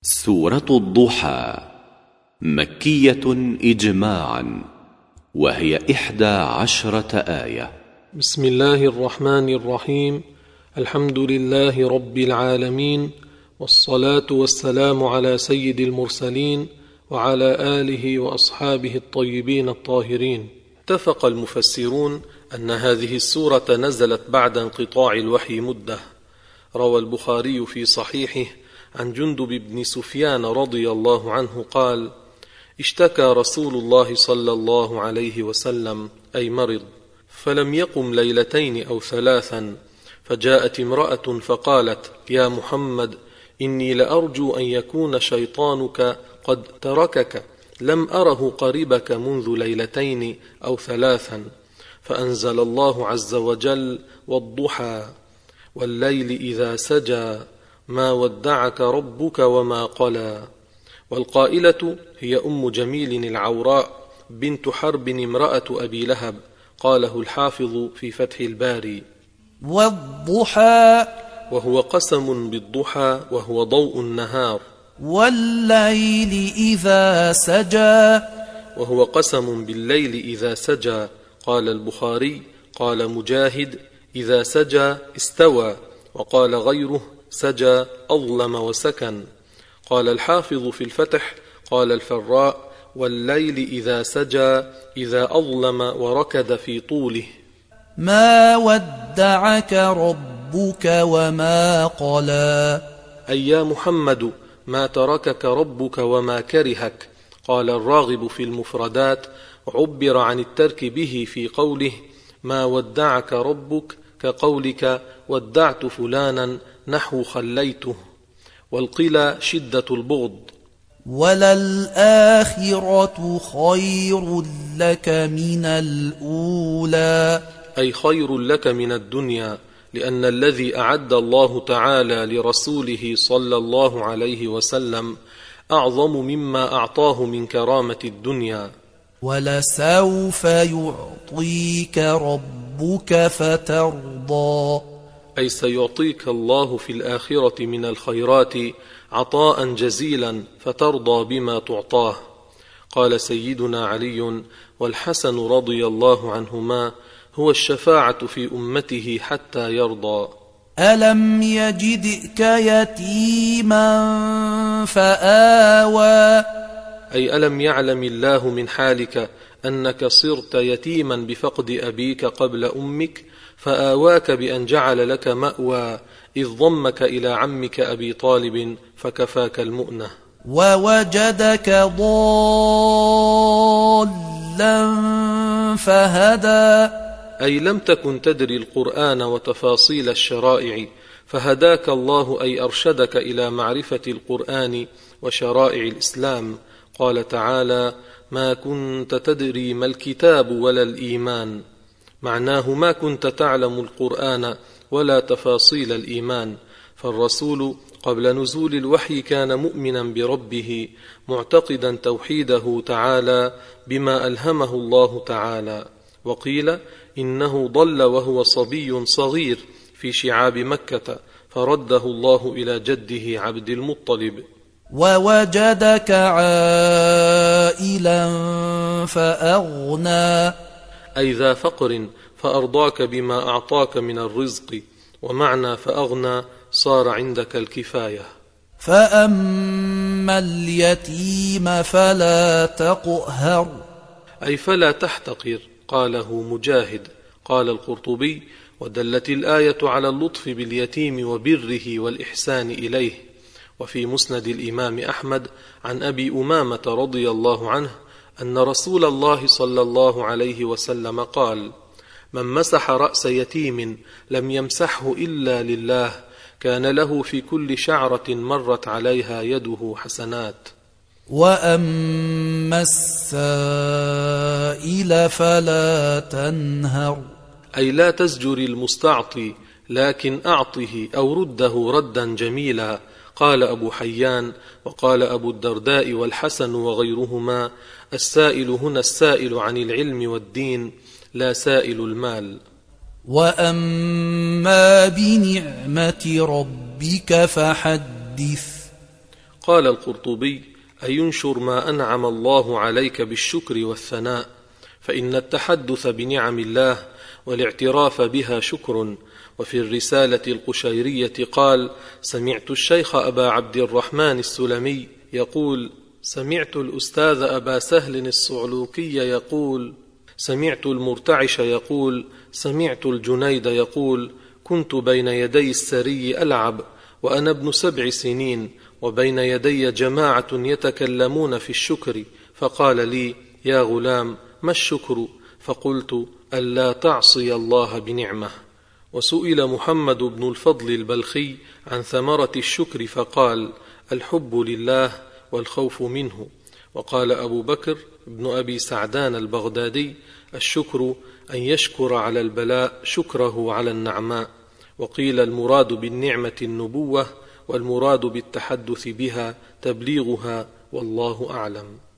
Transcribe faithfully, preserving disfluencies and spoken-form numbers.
سورة الضحى مكية إجماعا، وهي إحدى عشرة آية. بسم الله الرحمن الرحيم. الحمد لله رب العالمين، والصلاة والسلام على سيد المرسلين وعلى آله وأصحابه الطيبين الطاهرين. اتفق المفسرون أن هذه السورة نزلت بعد انقطاع الوحي مدة. روى البخاري في صحيحه عن جندب بن سفيان رضي الله عنه قال: اشتكى رسول الله صلى الله عليه وسلم، أي مرض، فلم يقم ليلتين أو ثلاثا، فجاءت امرأة فقالت: يا محمد، إني لأرجو أن يكون شيطانك قد تركك، لم أره قربك منذ ليلتين أو ثلاثا. فأنزل الله عز وجل: والضحى والليل إذا سجى ما ودعك ربك وما قلى. والقائلة هي أم جميل العوراء بنت حرب امرأة أبي لهب. قاله الحافظ في فتح الباري: والضحى، وهو قسم بالضحى وهو ضوء النهار. والليل إذا سجى، وهو قسم بالليل إذا سجى. قال البخاري: قال مجاهد: إذا سجى استوى. وقال غيره: سجى أظلم وسكن. قال الحافظ في الفتح: قال الفراء: والليل إذا سجى إذا أظلم وركد في طوله. ما ودعك ربك وما قلى، أي يا محمد، ما تركك ربك وما كرهك. قال الراغب في المفردات: عبر عن الترك به في قوله ما ودعك ربك كقولك ودعت فلانا نحو خليته. والقيل شدة البغض. وللآخرة خير لك من الأولى، أي خير لك من الدنيا، لأن الذي أعد الله تعالى لرسوله صلى الله عليه وسلم أعظم مما أعطاه من كرامة الدنيا. ولسوف يعطيك ربك فترضى، أي سيعطيك الله في الآخرة من الخيرات عطاء جزيلا فترضى بما تعطاه. قال سيدنا علي والحسن رضي الله عنهما: هو الشفاعة في أمته حتى يرضى. ألم يجدك يتيما فآوى، أي ألم يعلم الله من حالك أنك صرت يتيما بفقد أبيك قبل أمك، فآواك بأن جعل لك مأوى إذ ضمك إلى عمك أبي طالب فكفاك المؤنة. ووجدك ضالا فهدى، أي لم تكن تدري القرآن وتفاصيل الشرائع، فهداك الله أي أرشدك إلى معرفة القرآن وشرائع الإسلام. قال تعالى: ما كنت تدري ما الكتاب ولا الإيمان. معناه ما كنت تعلم القرآن ولا تفاصيل الإيمان. فالرسول قبل نزول الوحي كان مؤمنا بربه معتقدا توحيده تعالى بما ألهمه الله تعالى. وقيل إنه ضل وهو صبي صغير في شعاب مكة، فرده الله إلى جده عبد المطلب. ووجدك عائلا فأغنى، أي ذا فقر فأرضاك بما أعطاك من الرزق. ومعنى فأغنى صار عندك الكفاية. فأما اليتيم فلا تقهر، أي فلا تحتقر. قاله مجاهد. قال القرطبي: ودلت الآية على اللطف باليتيم وبره والإحسان إليه. وفي مسند الإمام أحمد عن أبي أمامة رضي الله عنه أن رسول الله صلى الله عليه وسلم قال: من مسح رأس يتيم لم يمسحه إلا لله، كان له في كل شعرة مرت عليها يده حسنات. وأما السائل فلا تنهر، أي لا تزجر المستعطي، لكن أعطه أو رده ردا جميلا. قال أبو حيان وقال أبو الدرداء والحسن وغيرهما: السائل هنا السائل عن العلم والدين، لا سائل المال. وأما بنعمة ربك فحدث، قال القرطبي: أينشر ما أنعم الله عليك بالشكر والثناء، فإن التحدث بنعم الله والاعتراف بها شكر. وفي الرسالة القشيرية قال: سمعت الشيخ أبا عبد الرحمن السلمي يقول: سمعت الأستاذ أبا سهل الصعلوكي يقول: سمعت المرتعش يقول: سمعت الجنيد يقول: كنت بين يدي السري ألعب وأنا ابن سبع سنين، وبين يدي جماعة يتكلمون في الشكر، فقال لي: يا غلام، ما الشكر؟ فقلت: ألا تعصي الله بنعمه. وسئل محمد بن الفضل البلخي عن ثمرة الشكر فقال: الحب لله والخوف منه. وقال أبو بكر بن أبي سعدان البغدادي: الشكر أن يشكر على البلاء شكره على النعماء. وقيل المراد بالنعمة النبوة، والمراد بالتحدث بها تبليغها، والله أعلم.